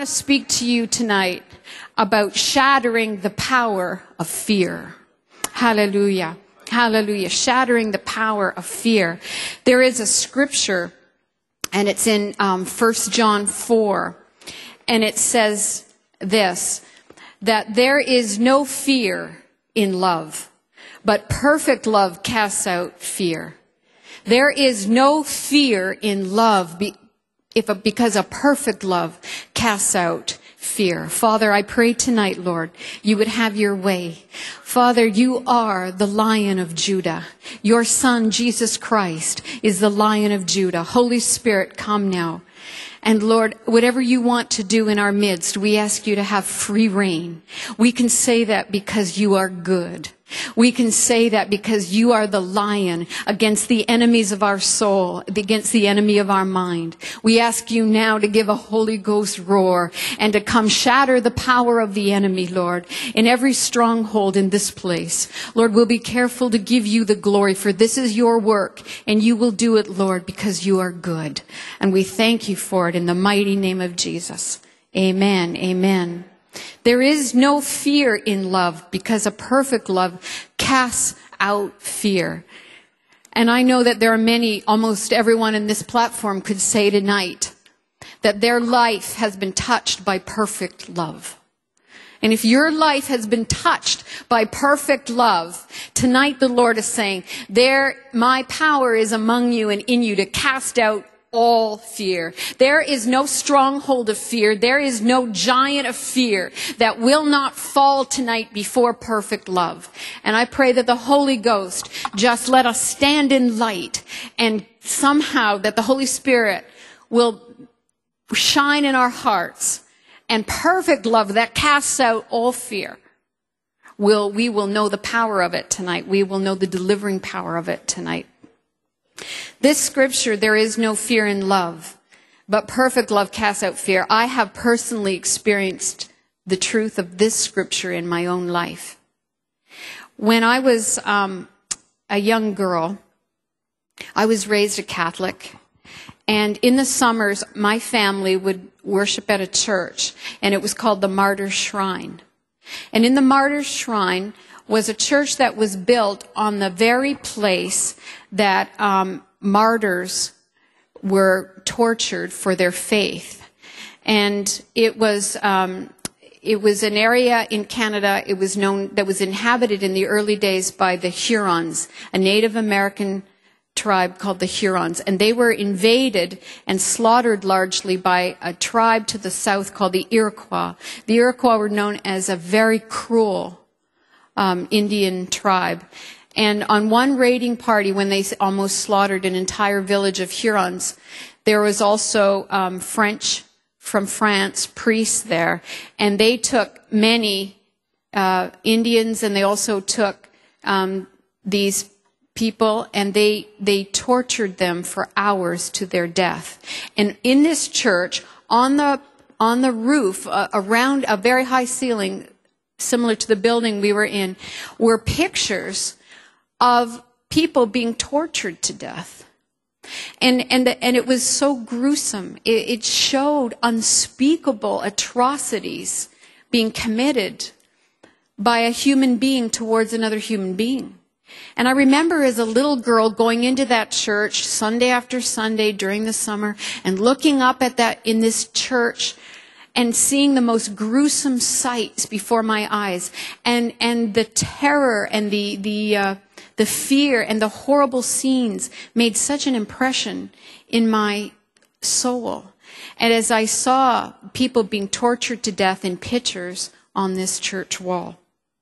to speak to you tonight about shattering the power of fear. Hallelujah. Hallelujah. Shattering the power of fear. There is a scripture, and it's in 1 John 4, and it says this, that there is no fear in love, but perfect love casts out fear. There is no fear in love because a perfect love casts out fear. Father, I pray tonight, Lord, you would have your way. Father, you are the Lion of Judah. Your Son, Jesus Christ, is the Lion of Judah. Holy Spirit, come now. And Lord, whatever you want to do in our midst, we ask you to have free reign. We can say that because you are good. We can say that because you are the lion against the enemies of our soul, against the enemy of our mind. We ask you now to give a Holy Ghost roar and to come shatter the power of the enemy, Lord, in every stronghold in this place. Lord, we'll be careful to give you the glory, for this is your work, and you will do it, Lord, because you are good. And we thank you for it in the mighty name of Jesus. Amen. Amen. There is no fear in love because a perfect love casts out fear. And I know that there are many, almost everyone in this platform could say tonight that their life has been touched by perfect love. And if your life has been touched by perfect love, tonight the Lord is saying, my power is among you and in you to cast out all fear. There is no stronghold of fear. There is no giant of fear that will not fall tonight before perfect love. And I pray that the Holy Ghost just let us stand in light, and somehow that the Holy Spirit will shine in our hearts, and perfect love that casts out all fear. We will know the power of it tonight. We will know the delivering power of it tonight. This scripture, there is no fear in love, but perfect love casts out fear. I have personally experienced the truth of this scripture in my own life. When I was a young girl, I was raised a Catholic, and in the summers, my family would worship at a church, and it was called the Martyrs' Shrine. And in the Martyrs' Shrine was a church that was built on the very place that martyrs were tortured for their faith. And it was an area in Canada, it was known, that was inhabited in the early days by the Hurons, a Native American tribe called the Hurons. And they were invaded and slaughtered largely by a tribe to the south called the Iroquois. The Iroquois were known as a very cruel Indian tribe. And on one raiding party, when they almost slaughtered an entire village of Hurons, there was also French from France, priests there, and they took many Indians, and they also took these people, and they tortured them for hours to their death. And in this church, on the roof, around a very high ceiling, similar to the building we were in, were pictures of people being tortured to death. And it was so gruesome. It showed unspeakable atrocities being committed by a human being towards another human being. And I remember as a little girl going into that church Sunday after Sunday during the summer and looking up at that in this church and seeing the most gruesome sights before my eyes, and the terror and the fear and the horrible scenes made such an impression in my soul. And as I saw people being tortured to death in pictures on this church wall,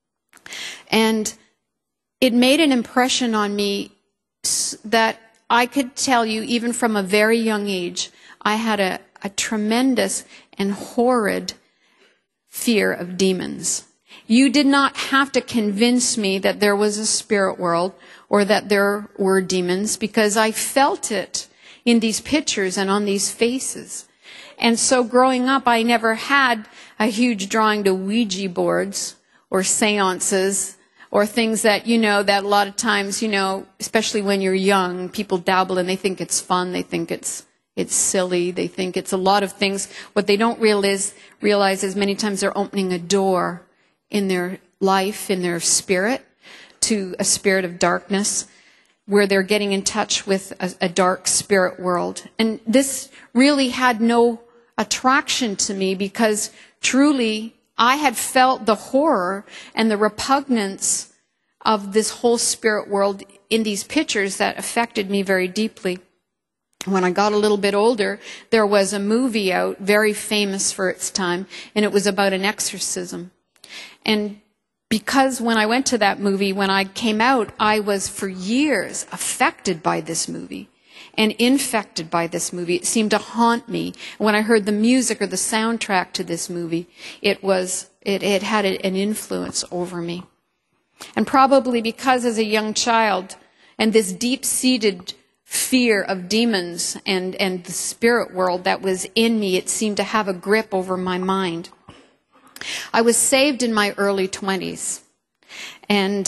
and it made an impression on me that I could tell you, even from a very young age, I had a tremendous and horrid fear of demons. You did not have to convince me that there was a spirit world or that there were demons, because I felt it in these pictures and on these faces. And so growing up, I never had a huge drawing to Ouija boards or seances or things that, that a lot of times, especially when you're young, people dabble and they think it's fun. They think it's, it's silly. They think it's a lot of things. What they don't realize is many times they're opening a door in their life, in their spirit, to a spirit of darkness, where they're getting in touch with a dark spirit world. And this really had no attraction to me, because truly I had felt the horror and the repugnance of this whole spirit world in these pictures that affected me very deeply. When I got a little bit older, there was a movie out, very famous for its time, and it was about an exorcism. And because when I went to that movie, when I came out, I was for years affected by this movie and infected by this movie. It seemed to haunt me. When I heard the music or the soundtrack to this movie, it had an influence over me. And probably because as a young child, and this deep-seated fear of demons and the spirit world that was in me, it seemed to have a grip over my mind. I was saved in my early 20s. And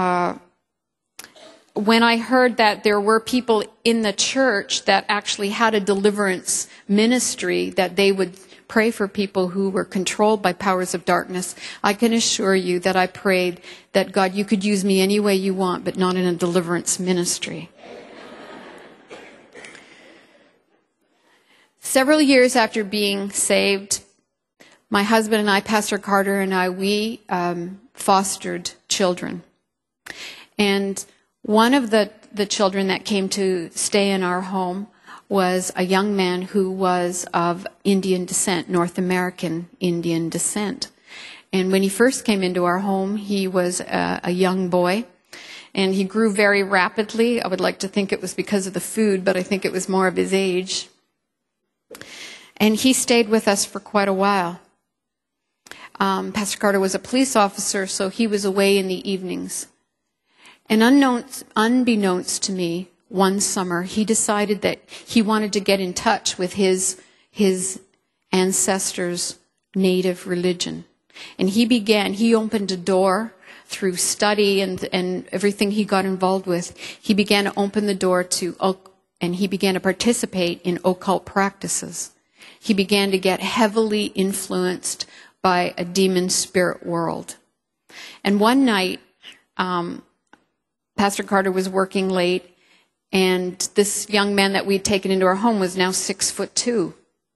when I heard that there were people in the church that actually had a deliverance ministry, that they would pray for people who were controlled by powers of darkness, I can assure you that I prayed that, God, you could use me any way you want, but not in a deliverance ministry. Several years after being saved, my husband and I, Pastor Carter and I, we fostered children. And one of the children that came to stay in our home was a young man who was of Indian descent, North American Indian descent. And when he first came into our home, he was a young boy. And he grew very rapidly. I would like to think it was because of the food, but I think it was more of his age. And he stayed with us for quite a while. Pastor Carter was a police officer, so he was away in the evenings. And unbeknownst to me, one summer, he decided that he wanted to get in touch with his ancestors' native religion. And he opened a door through study and everything he got involved with. He began to open the door and he began to participate in occult practices. He began to get heavily influenced by a demon spirit world. And one night, Pastor Carter was working late, and this young man that we'd taken into our home was now 6'2".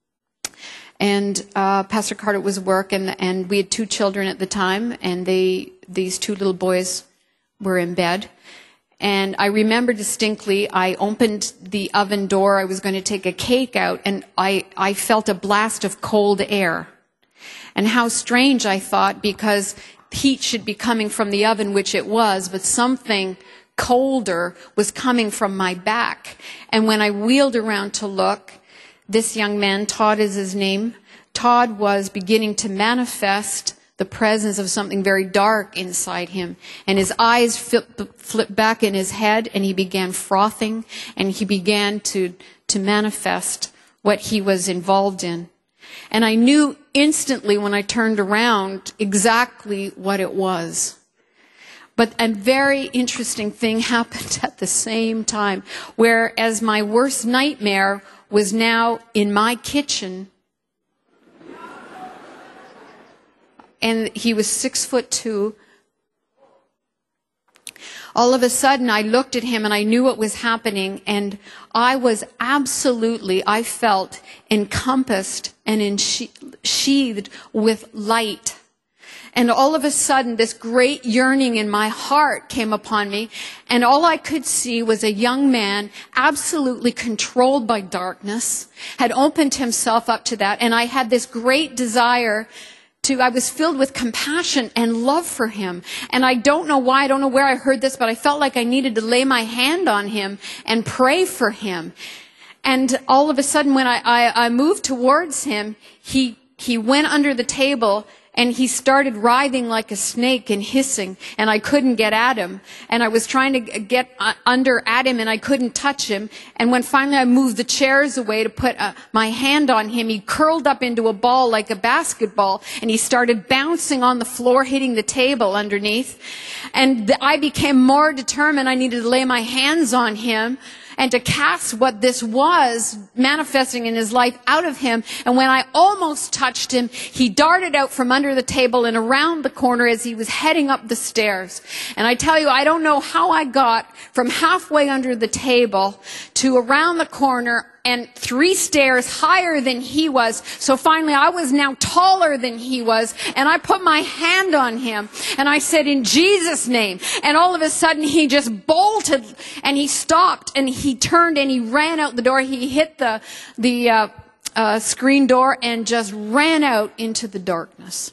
And Pastor Carter was working, and we had 2 children at the time, and these 2 little boys were in bed. And I remember distinctly, I opened the oven door, I was going to take a cake out, and I felt a blast of cold air. And how strange, I thought, because heat should be coming from the oven, which it was, but something colder was coming from my back. And when I wheeled around to look, this young man, Todd is his name, Todd was beginning to manifest the presence of something very dark inside him. And his eyes flipped back in his head, and he began frothing, and he began to manifest what he was involved in. And I knew instantly when I turned around exactly what it was. But a very interesting thing happened at the same time, whereas my worst nightmare was now in my kitchen, and he was 6'2". All of a sudden, I looked at him and I knew what was happening, and I was I felt encompassed and sheathed with light. And all of a sudden, this great yearning in my heart came upon me, and all I could see was a young man absolutely controlled by darkness, had opened himself up to that, and I had this great desire I was filled with compassion and love for him. And I don't know why, I don't know where I heard this, but I felt like I needed to lay my hand on him and pray for him. And all of a sudden, when I moved towards him, he went under the table, and he started writhing like a snake and hissing, and I couldn't get at him. And I was trying to get under at him, and I couldn't touch him. And when finally I moved the chairs away to put my hand on him, he curled up into a ball like a basketball, and he started bouncing on the floor, hitting the table underneath. And I became more determined I needed to lay my hands on him. and to cast what this was manifesting in his life out of him. And when I almost touched him, he darted out from under the table and around the corner as he was heading up the stairs. And I tell you, I don't know how I got from halfway under the table to around the corner and 3 stairs higher than he was. So finally I was now taller than he was, and I put my hand on him and I said, in Jesus' name. And all of a sudden he just bolted, and he stopped, and he turned and he ran out the door. He hit the screen door and just ran out into the darkness.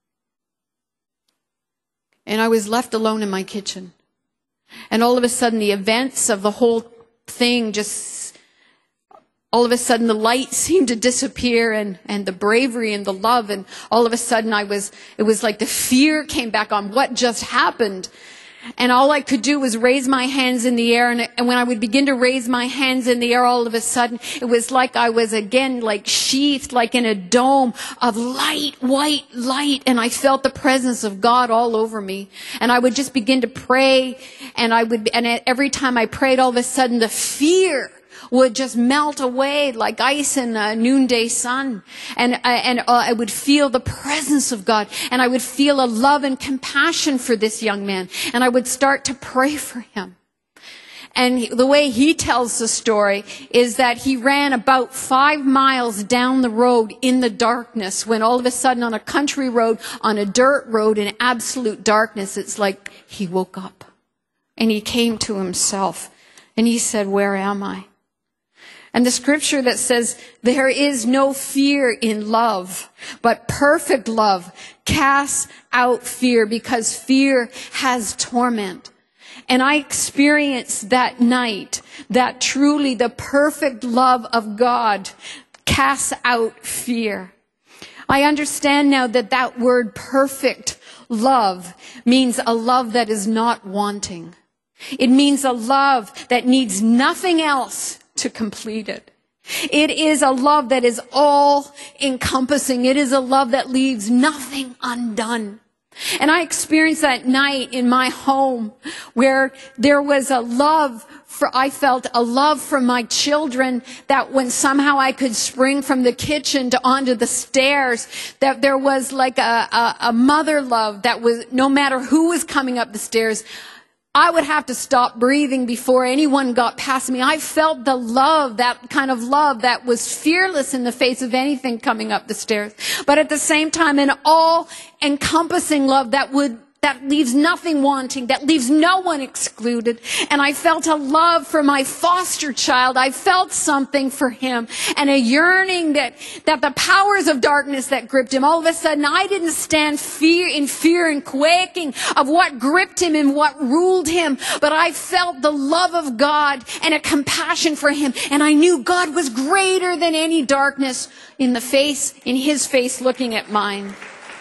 And I was left alone in my kitchen. And all of a sudden the events of the whole thing all of a sudden the light seemed to disappear, and the bravery and the love, and all of a sudden it was like the fear came back on what just happened. And all I could do was raise my hands in the air, and when I would begin to raise my hands in the air, all of a sudden it was like I was again like sheathed like in a dome of light, white light, and I felt the presence of God all over me. And I would just begin to pray, and every time I prayed, all of a sudden the fear would just melt away like ice in a noonday sun. And I would feel the presence of God, and I would feel a love and compassion for this young man, and I would start to pray for him. And the way he tells the story is that he ran about 5 miles down the road in the darkness, when all of a sudden on a country road, on a dirt road in absolute darkness, it's like he woke up and he came to himself and he said, where am I? And the scripture that says, there is no fear in love, but perfect love casts out fear, because fear has torment. And I experienced that night that truly the perfect love of God casts out fear. I understand now that word perfect love means a love that is not wanting. It means a love that needs nothing else to complete it. It is a love that is all encompassing. It is a love that leaves nothing undone. And I experienced that night in my home, where there was I felt a love for my children, that when somehow I could spring from the kitchen to onto the stairs, that there was like a mother love that was, no matter who was coming up the stairs, I would have to stop breathing before anyone got past me. I felt the love, that kind of love that was fearless in the face of anything coming up the stairs. But at the same time, an all-encompassing love that leaves nothing wanting, that leaves no one excluded. And I felt a love for my foster child. I felt something for him, and a yearning that the powers of darkness that gripped him. All of a sudden, I didn't stand in fear and quaking of what gripped him and what ruled him, but I felt the love of God and a compassion for him. And I knew God was greater than any darkness in his face looking at mine.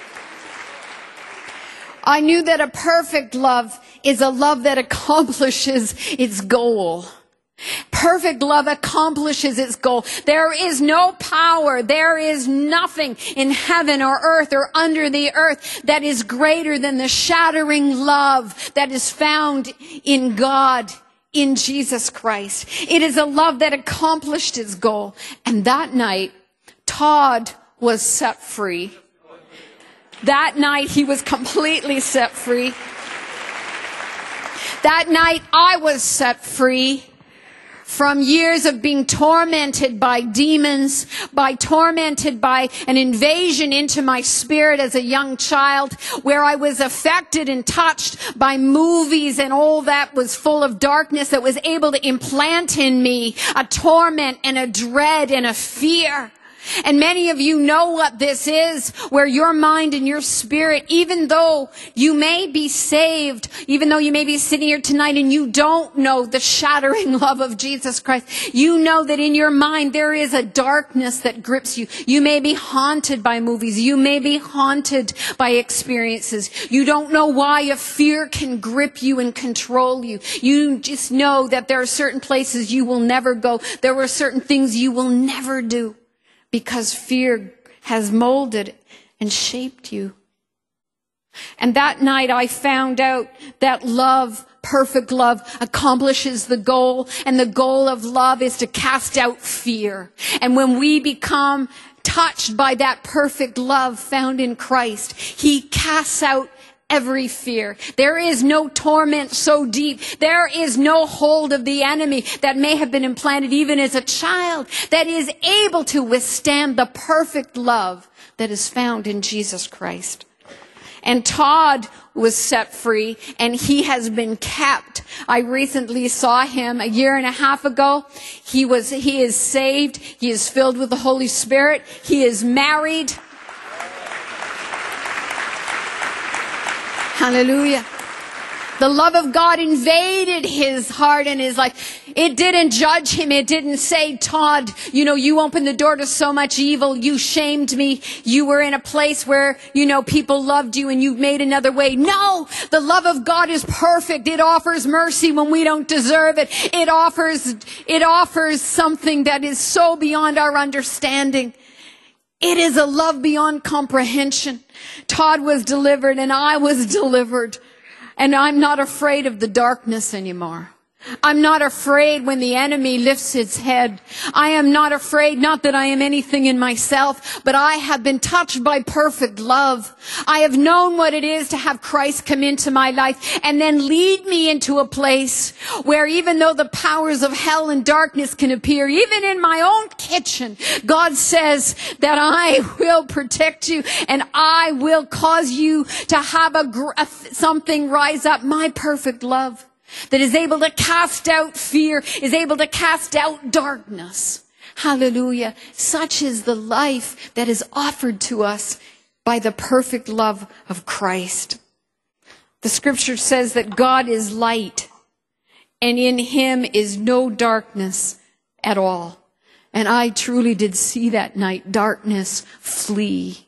I knew that a perfect love is a love that accomplishes its goal. Perfect love accomplishes its goal. There is no power, there is nothing in heaven or earth or under the earth that is greater than the shattering love that is found in God, in Jesus Christ. It is a love that accomplished its goal. And that night, Todd was set free. That night, he was completely set free. That night, I was set free from years of being tormented by demons, tormented by an invasion into my spirit as a young child, where I was affected and touched by movies and all that was full of darkness, that was able to implant in me a torment and a dread and a fear. And many of you know what this is, where your mind and your spirit, even though you may be saved, even though you may be sitting here tonight and you don't know the shattering love of Jesus Christ, you know that in your mind there is a darkness that grips you. You may be haunted by movies. You may be haunted by experiences. You don't know why a fear can grip you and control you. You just know that there are certain places you will never go. There are certain things you will never do, because fear has molded and shaped you. And that night I found out that love perfect love accomplishes the goal. And the goal of love is to cast out fear. And when we become touched by that perfect love found in Christ, he casts out every fear. There is no torment so deep. There is no hold of the enemy that may have been implanted even as a child that is able to withstand the perfect love that is found in Jesus Christ. And Todd was set free, and he has been kept. I recently saw him a year and a half ago. He is saved. He is filled with the Holy Spirit. He is married. Hallelujah. The love of God invaded his heart and his life. It didn't judge him. It didn't say, Todd, you opened the door to so much evil. You shamed me. You were in a place where, people loved you and you made another way. No, the love of God is perfect. It offers mercy when we don't deserve it. It offers something that is so beyond our understanding. It is a love beyond comprehension. Todd was delivered and I was delivered. And I'm not afraid of the darkness anymore. I'm not afraid when the enemy lifts his head. I am not afraid, not that I am anything in myself, but I have been touched by perfect love. I have known what it is to have Christ come into my life and then lead me into a place where even though the powers of hell and darkness can appear, even in my own kitchen, God says that I will protect you and I will cause you to have something rise up, my perfect love. That is able to cast out fear, is able to cast out darkness. Hallelujah. Such is the life that is offered to us by the perfect love of Christ. The scripture says that God is light, and in him is no darkness at all. And I truly did see that night darkness flee.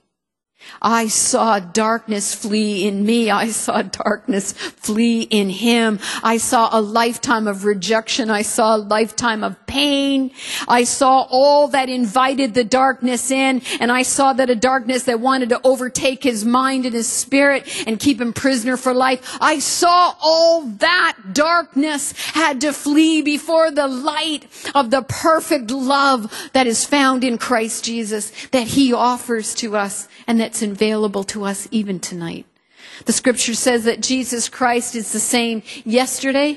I saw darkness flee in me. I saw darkness flee in him. I saw a lifetime of rejection. I saw a lifetime of pain. I saw all that invited the darkness in. And I saw that a darkness that wanted to overtake his mind and his spirit and keep him prisoner for life. I saw all that darkness had to flee before the light of the perfect love that is found in Christ Jesus, that he offers to us and that's available to us even tonight. The scripture says that Jesus Christ is the same yesterday,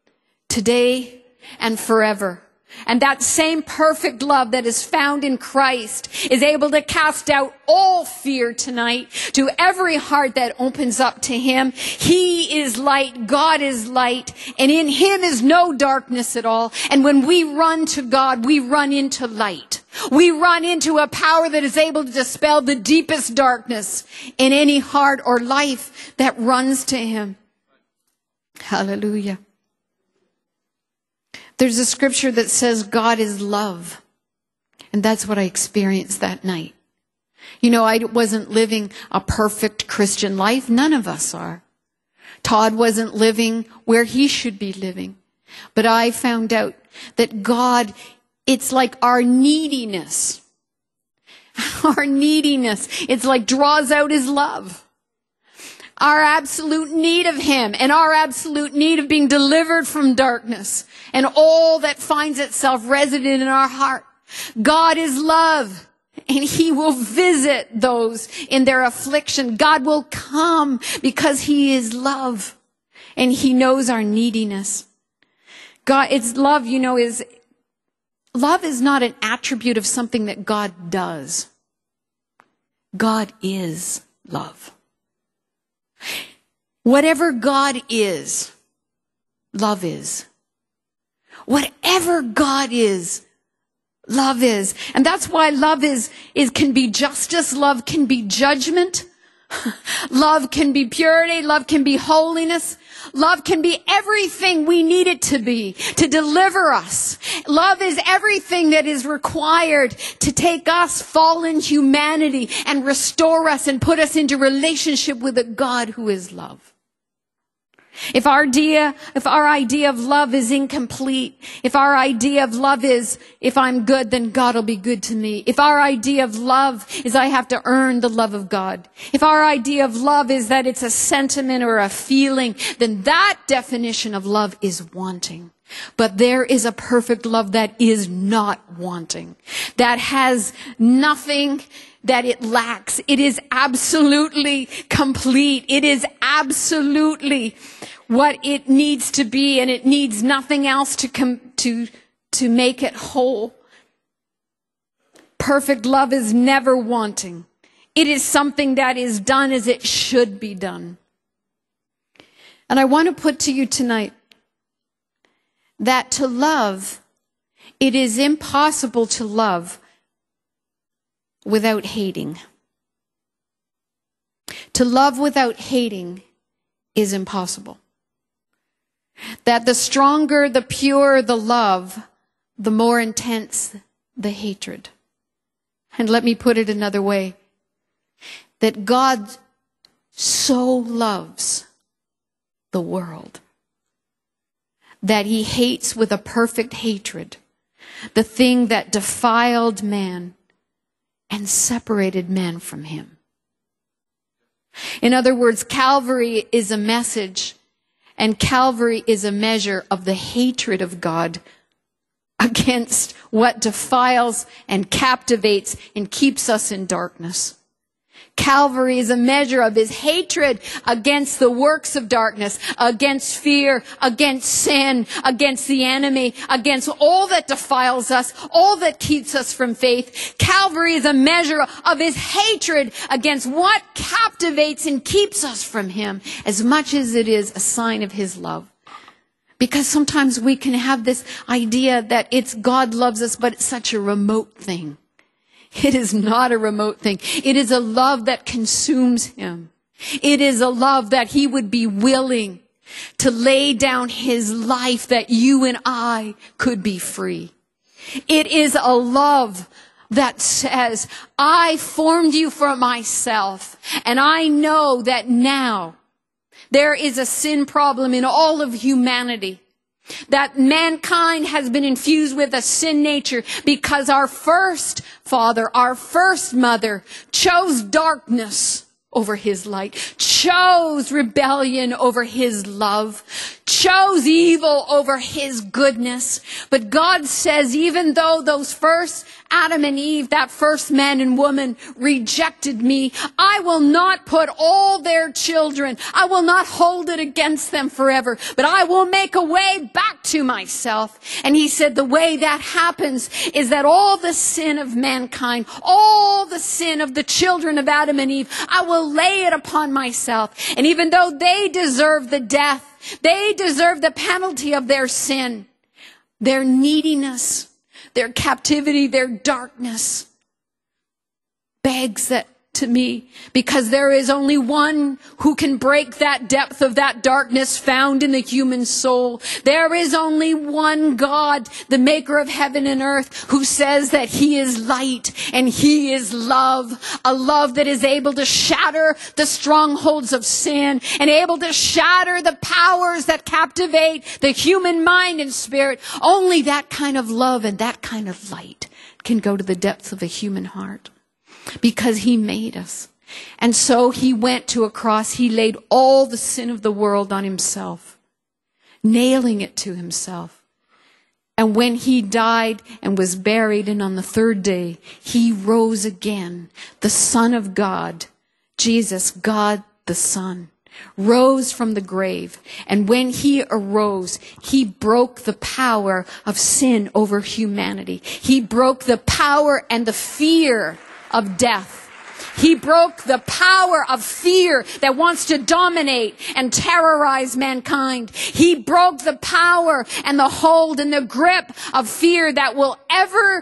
today, and forever. And that same perfect love that is found in Christ is able to cast out all fear tonight to every heart that opens up to him. He is light. God is light. And in him is no darkness at all. And when we run to God, we run into light. We run into a power that is able to dispel the deepest darkness in any heart or life that runs to him. Hallelujah. There's a scripture that says God is love. And that's what I experienced that night. I wasn't living a perfect Christian life. None of us are. Todd wasn't living where he should be living. But I found out that God, it's like our neediness. Our neediness. It's like draws out his love. Our absolute need of him and our absolute need of being delivered from darkness and all that finds itself resident in our heart. God is love, and he will visit those in their affliction. God will come because he is love, and he knows our neediness. God, it's love, love is not an attribute of something that God does. God is love. Whatever God is, love is. Whatever God is, love is. And that's why love can be justice, love can be judgment, love can be purity, love can be holiness, love can be everything we need it to be to deliver us. Love is everything that is required to take us, fallen humanity, and restore us and put us into relationship with a God who is love. If our idea of love is incomplete, if our idea of love is, if I'm good, then God will be good to me. If our idea of love is I have to earn the love of God. If our idea of love is that it's a sentiment or a feeling, then that definition of love is wanting. But there is a perfect love that is not wanting, that has nothing that it lacks. It is absolutely complete. It is absolutely what it needs to be, and it needs nothing else to make it whole. Perfect love is never wanting. It is something that is done as it should be done. And I want to put to you tonight that to love, it is impossible to love without hating. To love without hating is impossible. That the stronger, the purer the love, the more intense the hatred. And let me put it another way. That God so loves the world that he hates with a perfect hatred the thing that defiled man and separated man from him. In other words, Calvary is a message, and Calvary is a measure of the hatred of God against what defiles and captivates and keeps us in darkness. Calvary is a measure of his hatred against the works of darkness, against fear, against sin, against the enemy, against all that defiles us, all that keeps us from faith. Calvary is a measure of his hatred against what captivates and keeps us from him, as much as it is a sign of his love. Because sometimes we can have this idea that it's God loves us, but it's such a remote thing. It is not a remote thing. It is a love that consumes him. It is a love that he would be willing to lay down his life that you and I could be free. It is a love that says, I formed you for myself, and I know that now there is a sin problem in all of humanity. That mankind has been infused with a sin nature because our first father, our first mother chose darkness over his light, chose rebellion over his love, chose evil over his goodness. But God says, even though those first Adam and Eve, that first man and woman, rejected me, I will not put all their children, I will not hold it against them forever, but I will make a way back to myself. And he said the way that happens is that all the sin of mankind, all the sin of the children of Adam and Eve, I will lay it upon myself. And even though they deserve the death, they deserve the penalty of their sin, their neediness, their captivity, their darkness, begs that to me, because there is only one who can break that depth of that darkness found in the human soul. There is only one God, the maker of heaven and earth, who says that he is light and he is love, a love that is able to shatter the strongholds of sin and able to shatter the powers that captivate the human mind and spirit. Only that kind of love and that kind of light can go to the depths of a human heart. Because he made us. And so he went to a cross. He laid all the sin of the world on himself, nailing it to himself. And when he died and was buried, and on the third day, he rose again. The Son of God, Jesus, God the Son, rose from the grave. And when he arose, he broke the power of sin over humanity. He broke the power and the fear of death. He broke the power of fear that wants to dominate and terrorize mankind. He broke the power and the hold and the grip of fear that will ever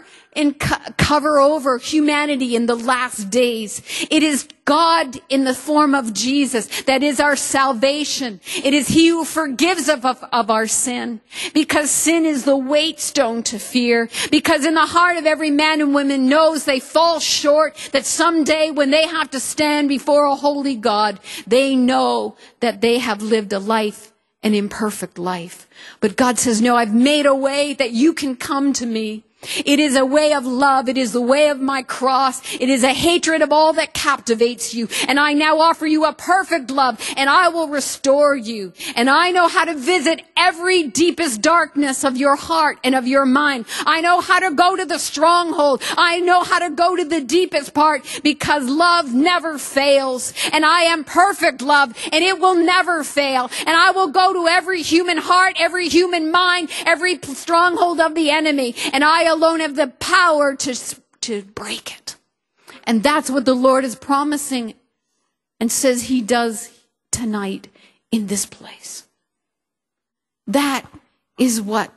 cover over humanity in the last days. It is God in the form of Jesus that is our salvation. It is he who forgives of our sin, because sin is the weight stone to fear, because in the heart of every man and woman knows they fall short, that someday when they have to stand before a holy God, they know that they have lived a life an imperfect life. But God says, no, I've made a way that you can come to me. It is a way of love. It is the way of my cross. It is a hatred of all that captivates you. And I now offer you a perfect love, and I will restore you. And I know how to visit every deepest darkness of your heart and of your mind. I know how to go to the stronghold. I know how to go to the deepest part, because love never fails. And I am perfect love, and it will never fail. And I will go to every human heart, every human mind, every stronghold of the enemy. And I alone have the power to break it. And that's what the Lord is promising and says he does tonight in this place. That is what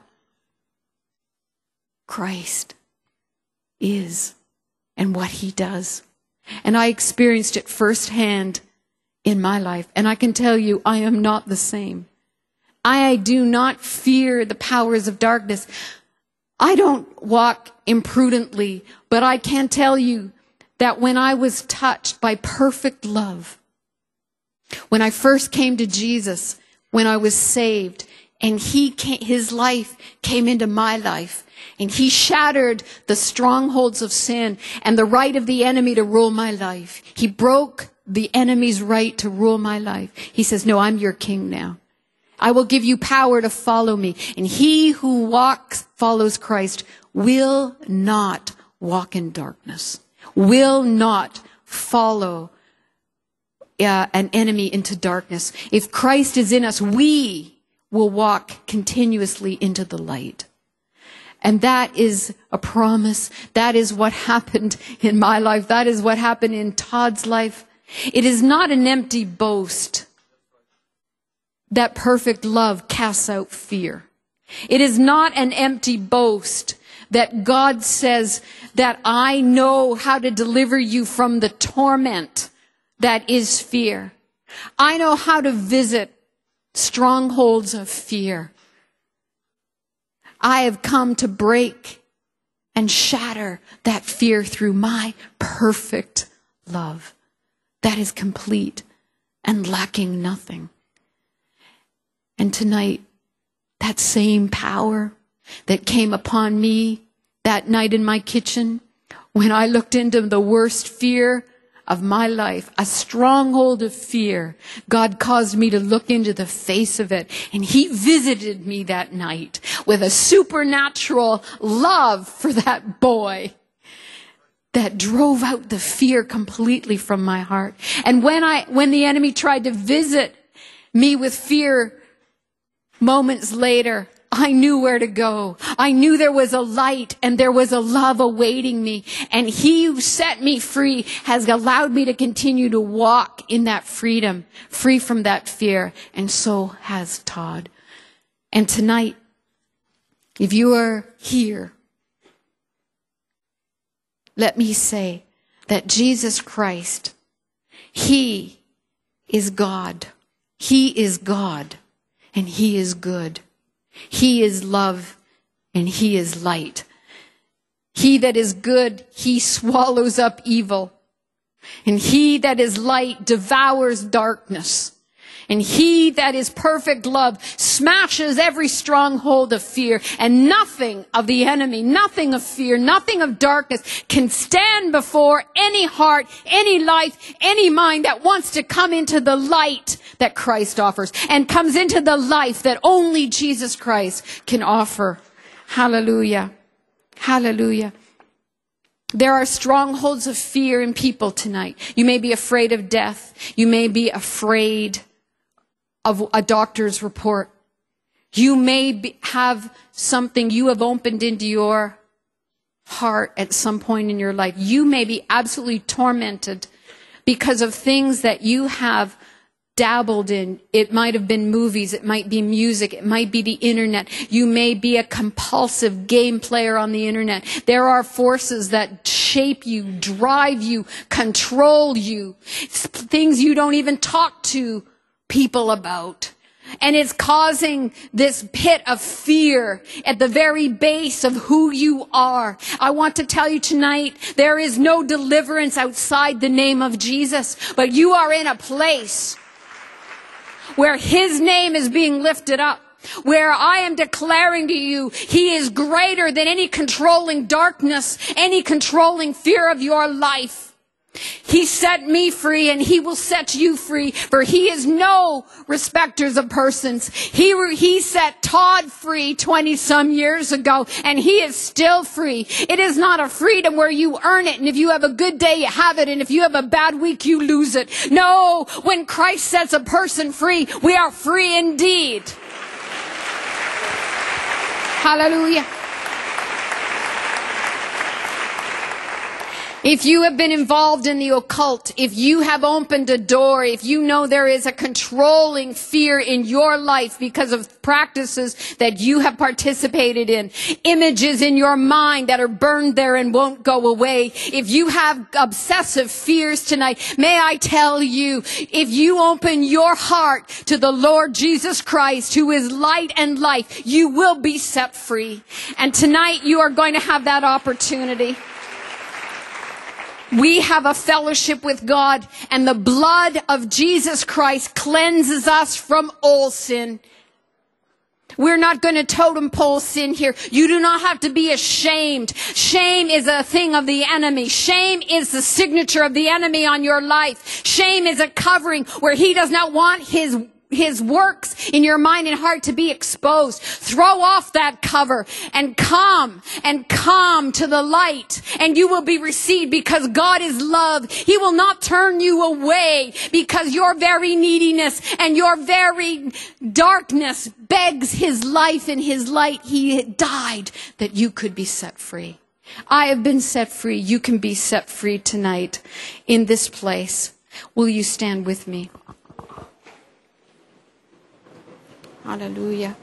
Christ is and what he does. And I experienced it firsthand in my life. And I can tell you, I am not the same. I do not fear the powers of darkness. I don't walk imprudently, but I can tell you that when I was touched by perfect love, when I first came to Jesus, when I was saved, and his life came into my life, and he shattered the strongholds of sin and the right of the enemy to rule my life. He broke the enemy's right to rule my life. He says, no, I'm your king now. I will give you power to follow me. And he who follows Christ will not walk in darkness, will not follow an enemy into darkness. If Christ is in us, we will walk continuously into the light. And that is a promise. That is what happened in my life. That is what happened in Todd's life. It is not an empty boast that perfect love casts out fear. It is not an empty boast that God says that I know how to deliver you from the torment that is fear. I know how to visit strongholds of fear. I have come to break and shatter that fear through my perfect love that is complete and lacking nothing. And tonight, that same power that came upon me that night in my kitchen, when I looked into the worst fear of my life, a stronghold of fear, God caused me to look into the face of it. And he visited me that night with a supernatural love for that boy that drove out the fear completely from my heart. And when the enemy tried to visit me with fear, moments later, I knew where to go. I knew there was a light and there was a love awaiting me. And he who set me free has allowed me to continue to walk in that freedom, free from that fear. And so has Todd. And tonight, if you are here, let me say that Jesus Christ, he is God. He is God. And he is good. He is love, and he is light. He that is good, he swallows up evil. And he that is light devours darkness. And he that is perfect love smashes every stronghold of fear. And nothing of the enemy, nothing of fear, nothing of darkness can stand before any heart, any life, any mind that wants to come into the light that Christ offers and comes into the life that only Jesus Christ can offer. Hallelujah. Hallelujah. There are strongholds of fear in people tonight. You may be afraid of death. You may be afraid of a doctor's report. You may have something you have opened into your heart at some point in your life. You may be absolutely tormented because of things that you have dabbled in. It might have been movies, it might be music, it might be the internet. You may be a compulsive game player on the internet. There are forces that shape you, drive you, control you. Things you don't even talk to people about. And it's causing this pit of fear at the very base of who you are. I want to tell you tonight, there is no deliverance outside the name of Jesus, but you are in a place where his name is being lifted up, where I am declaring to you, he is greater than any controlling darkness, any controlling fear of your life. He set me free and he will set you free, for he is no respecters of persons. He set Todd free 20 some years ago and he is still free. It is not a freedom where you earn it, and if you have a good day you have it, and if you have a bad week you lose it. No, when Christ sets a person free, we are free indeed. Hallelujah. If you have been involved in the occult, if you have opened a door, if you know there is a controlling fear in your life because of practices that you have participated in, images in your mind that are burned there and won't go away, if you have obsessive fears tonight, may I tell you, if you open your heart to the Lord Jesus Christ, who is light and life, you will be set free. And tonight you are going to have that opportunity. We have a fellowship with God, and the blood of Jesus Christ cleanses us from all sin. We're not going to totem pole sin here. You do not have to be ashamed. Shame is a thing of the enemy. Shame is the signature of the enemy on your life. Shame is a covering where he does not want his works in your mind and heart to be exposed. Throw off that cover and come to the light, and you will be received, because God is love. He will not turn you away, because your very neediness and your very darkness begs his life and his light. He died that you could be set free. I have been set free. You can be set free tonight in this place. Will you stand with me? Hallelujah.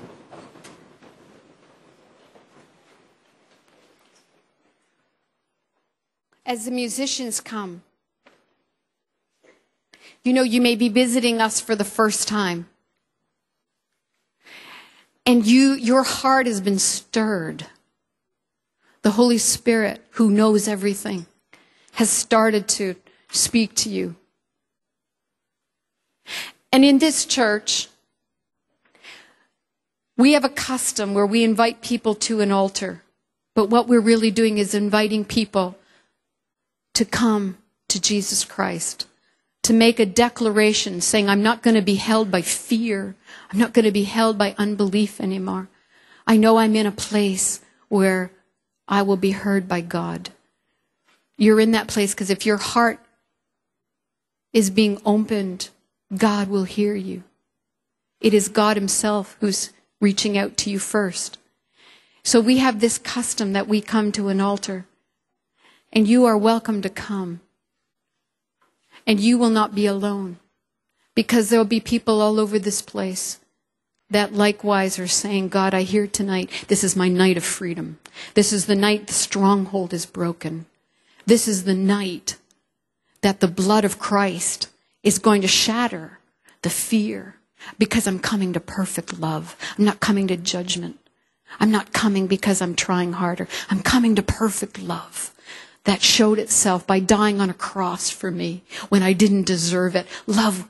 As the musicians come, you know, you may be visiting us for the first time, and your heart has been stirred. The Holy Spirit, who knows everything, has started to speak to you. And in this church, we have a custom where we invite people to an altar. But what we're really doing is inviting people to come to Jesus Christ, to make a declaration saying, I'm not going to be held by fear. I'm not going to be held by unbelief anymore. I know I'm in a place where I will be heard by God. You're in that place because if your heart is being opened, God will hear you. It is God himself who's reaching out to you first. So we have this custom that we come to an altar, and you are welcome to come. And you will not be alone, because there will be people all over this place that likewise are saying, God, I hear tonight, this is my night of freedom. This is the night the stronghold is broken. This is the night that the blood of Christ is going to shatter the fear, because I'm coming to perfect love. I'm not coming to judgment. I'm not coming because I'm trying harder. I'm coming to perfect love that showed itself by dying on a cross for me when I didn't deserve it. Love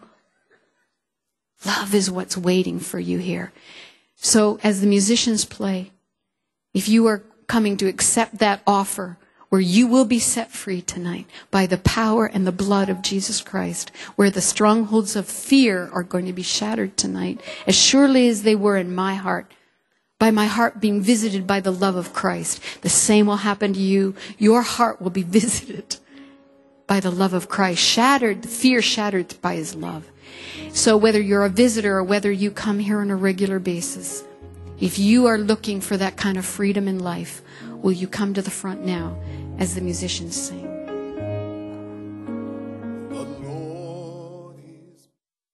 is what's waiting for you here. So as the musicians play, if you are coming to accept that offer, where you will be set free tonight by the power and the blood of Jesus Christ, where the strongholds of fear are going to be shattered tonight, as surely as they were in my heart, by my heart being visited by the love of Christ, the same will happen to you. Your heart will be visited by the love of Christ, shattered, the fear shattered by his love. So whether you're a visitor or whether you come here on a regular basis, if you are looking for that kind of freedom in life, will you come to the front now as the musicians sing? The Lord is...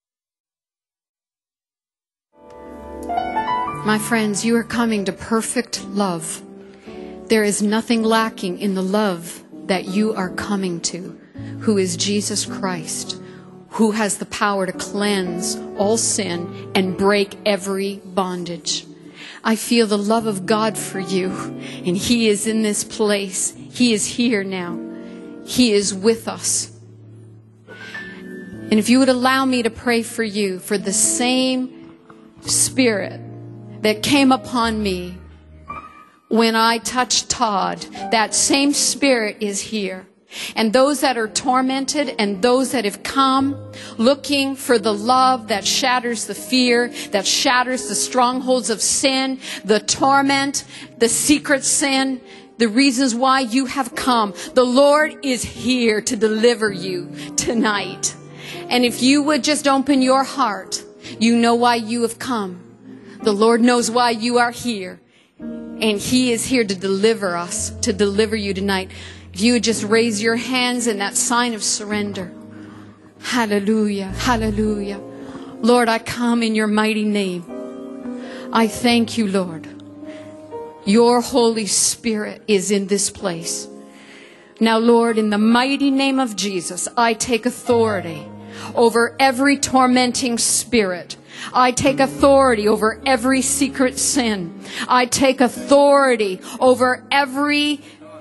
My friends, you are coming to perfect love. There is nothing lacking in the love that you are coming to, who is Jesus Christ, who has the power to cleanse all sin and break every bondage. I feel the love of God for you, and he is in this place. He is here now. He is with us. And if you would allow me to pray for you, for the same Spirit that came upon me when I touched Todd, that same Spirit is here. And those that are tormented and those that have come looking for the love that shatters the fear, that shatters the strongholds of sin, the torment, the secret sin, the reasons why you have come. The Lord is here to deliver you tonight. And if you would just open your heart, you know why you have come. The Lord knows why you are here. And He is here to deliver us, to deliver you tonight. If you would just raise your hands in that sign of surrender. Hallelujah, hallelujah. Lord, I come in your mighty name. I thank you, Lord. Your Holy Spirit is in this place. Now, Lord, in the mighty name of Jesus, I take authority over every tormenting spirit. I take authority over every secret sin. I take authority over every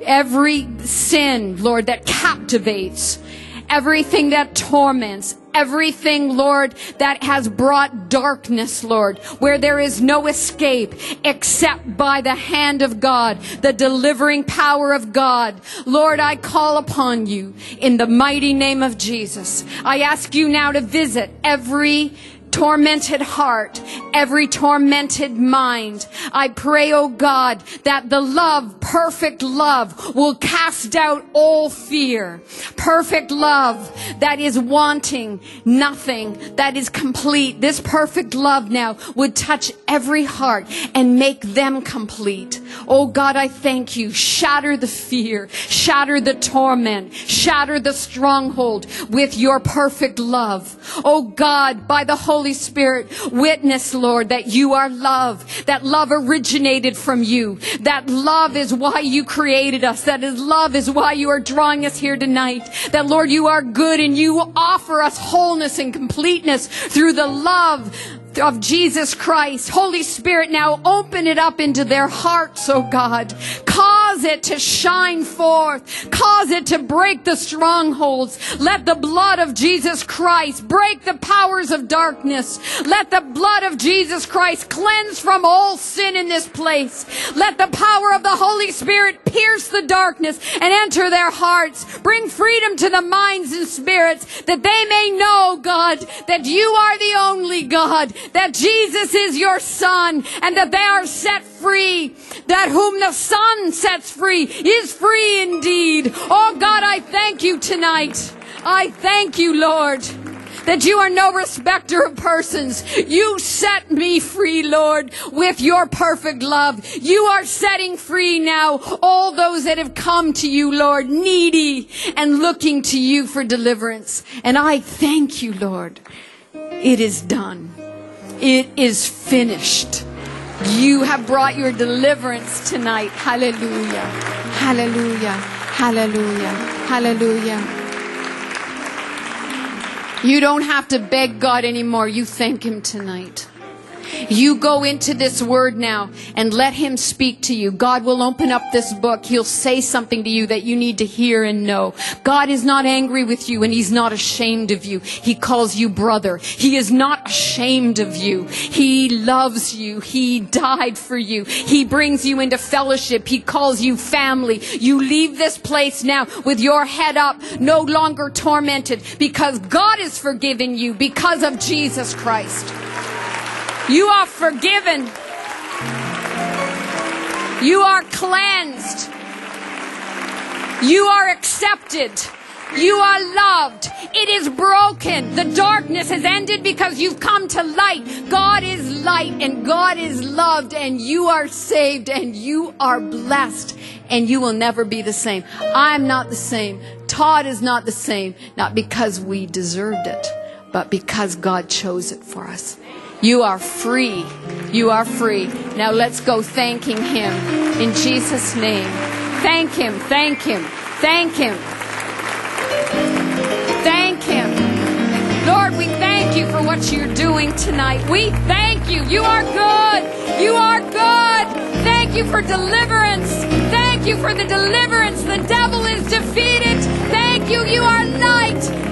sin, Lord, that captivates, everything that torments, everything, Lord, that has brought darkness, Lord, where there is no escape except by the hand of God, the delivering power of God. Lord, I call upon you in the mighty name of Jesus. I ask you now to visit every tormented heart, every tormented mind. I pray, oh God, that the love, perfect love, will cast out all fear. Perfect love that is wanting nothing, that is complete. This perfect love now would touch every heart and make them complete. Oh God, I thank you. Shatter the fear, shatter the torment, shatter the stronghold with your perfect love. Oh God, by the Holy Spirit, witness, Lord, that you are love. That love originated from you. That love is why you created us. That is love is why you are drawing us here tonight. That, Lord, you are good and you offer us wholeness and completeness through the love of Jesus Christ. Holy Spirit, now open it up into their hearts, oh God. Cause it to shine forth. Cause it to break the strongholds. Let the blood of Jesus Christ break the powers of darkness. Let the blood of Jesus Christ cleanse from all sin in this place. Let the power of the Holy Spirit pierce the darkness and enter their hearts. Bring freedom to the minds and spirits that they may know, God, that you are the only God, that Jesus is your Son, and that they are set free, that whom the Son sets free is free indeed. Oh God, I thank you tonight. I thank you, Lord, that you are no respecter of persons. You set me free, Lord, with your perfect love. You are setting free now all those that have come to you, Lord, needy and looking to you for deliverance. And I thank you, Lord. It is done. It is finished. You have brought your deliverance tonight. Hallelujah. Hallelujah. Hallelujah. Hallelujah. You don't have to beg God anymore. You thank Him tonight. You go into this word now and let Him speak to you. God will open up this book. He'll say something to you that you need to hear and know. God is not angry with you and He's not ashamed of you. He calls you brother. He is not ashamed of you. He loves you. He died for you. He brings you into fellowship. He calls you family. You leave this place now with your head up, no longer tormented, because God has forgiven you because of Jesus Christ. You are forgiven. You are cleansed. You are accepted. You are loved. It is broken. The darkness has ended because you've come to light. God is light and God is loved and you are saved and you are blessed and you will never be the same. I'm not the same. Todd is not the same. Not because we deserved it, but because God chose it for us. You are free. You are free. Now let's go thanking Him in Jesus' name. Thank Him. Thank Him. Thank Him. Thank Him. Lord, we thank you for what you're doing tonight. We thank you. You are good. You are good. Thank you for deliverance. Thank you for the deliverance. The devil is defeated. Thank you. You are light.